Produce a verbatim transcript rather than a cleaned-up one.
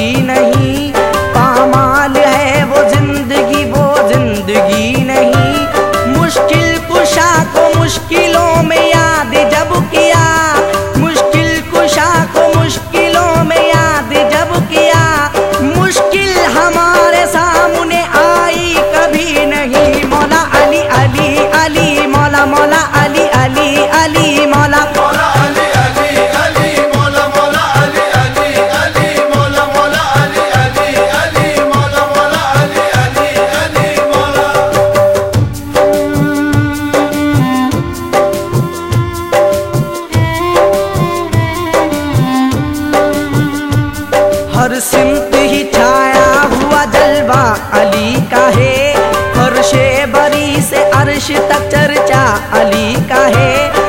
कभी नहीं, पामाल है वो जिंदगी, वो जिंदगी नहीं। मुश्किल कुशा को मुश्किलों में याद जब किया, मुश्किल कुशा को मुश्किलों में याद जब किया, मुश्किल हमारे सामने आई कभी नहीं। मौला अली अली अली मौला मौला अली अली अली मौला मौला अली अली अली मौला मौला अली अली अली मौला मौला अली अली अली मौला मौला अली अली अली मौला। हर सिमत ही छाया हुआ जलवा अली का है, फर्शे बरी से अर्श तक चर्चा अली का है।